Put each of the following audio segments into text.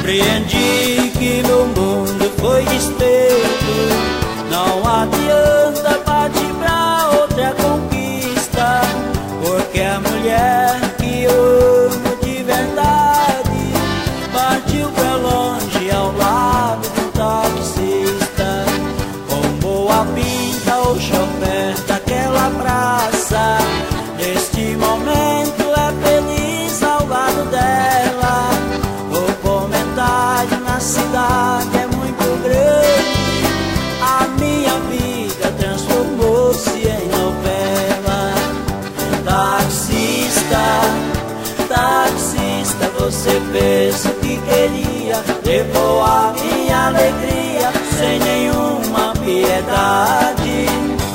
Compreendi que meu mundo foi despeito. Não adianta partir pra outra conquista, porque a mulher que eu amo de verdade partiu pra longe ao lado do taxista. Com boa pinta o chofer daquela praça, neste momento é feliz ao lado dela. O comentário na cidade é muito grande, a minha vida transformou-se em novela. Taxista, taxista, você fez o que queria, levou a minha alegria sem nenhuma piedade.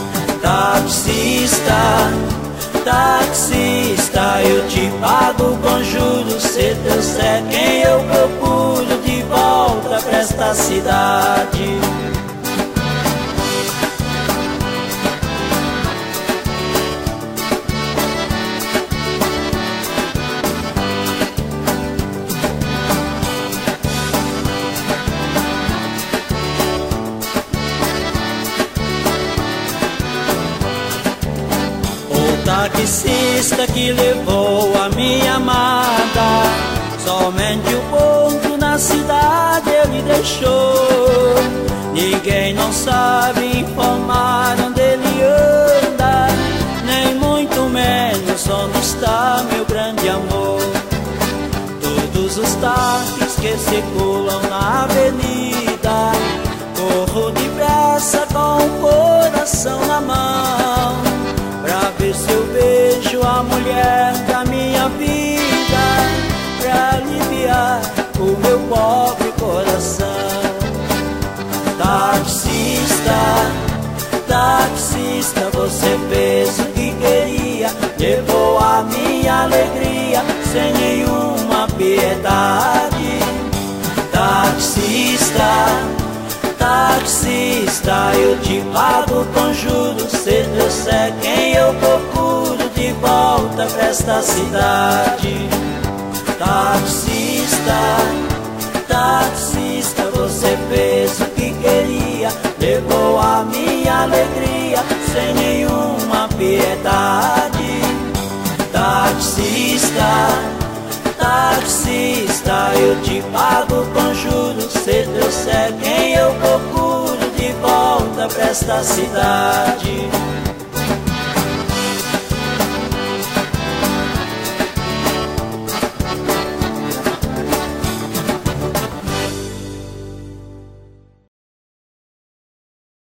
Taxista, taxista, eu te pago com juros, se Deus é quem eu procuro de volta pra esta cidade. Taxista que levou a minha amada, somente o ponto na cidade ele deixou. Ninguém não sabe informar onde ele anda, nem muito menos onde está meu grande amor. Todos os táxis que circulam na avenida, corro depressa com o coração na mão, pra ver se eu vejo a mulher da minha vida, pra aliviar o meu pobre coração. Taxista, taxista, você fez o que queria, levou a minha alegria sem nenhuma piedade. Taxista, taxista, eu te pago com juros, se Deus é quem eu procuro de volta pra esta cidade. Taxista, taxista, você fez o que queria, levou a minha alegria sem nenhuma piedade. Taxista, taxista, eu te pago com juros, se Deus é quem eu procuro de volta pra esta cidade.